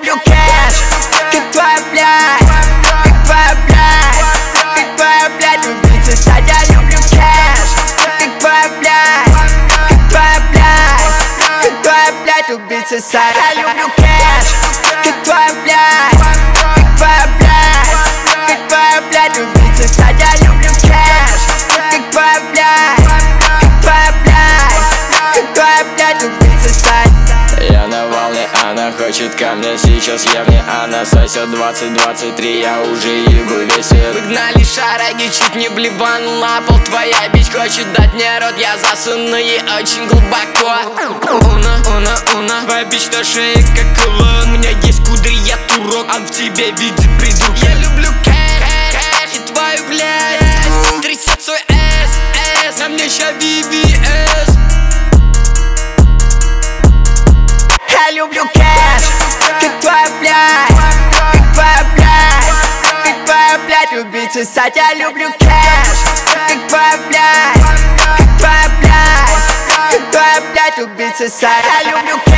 люблю кэш, как твоя блядь, как твоя блядь, как твоя блядь, любить сосать. Я люблю кэш, как твоя блядь, как твоя блядь, как твоя блядь, любить сосать. Я люблю кэш, как твоя блядь, как твоя блядь, как твоя блядь, любить сосать. Я люблю кэш, как твоя блядь, как твоя блядь, как твоя блядь, любить сосать. Я на волне, она хочет ко мне, сейчас я вне, она сосет 20-23, я уже ебу весь мир. Выгнали шараги, чуть не блеванул на пол. Твоя бич хочет дать мне рот, я засуну ей очень глубоко. Уна, твоя бич на шее как кулон. У меня есть кудри, я турок, он в тебе видит придурок. Я люблю кэш и твою блядь, трясет свой S, на мне ща VVS. Я люблю кэш, как твоя блядь, как твоя блядь, как твоя блядь, любить сосать. Я люблю кэш, как твоя блядь, как твоя блядь, как твоя блядь, любить сосать. Я люблю кэш.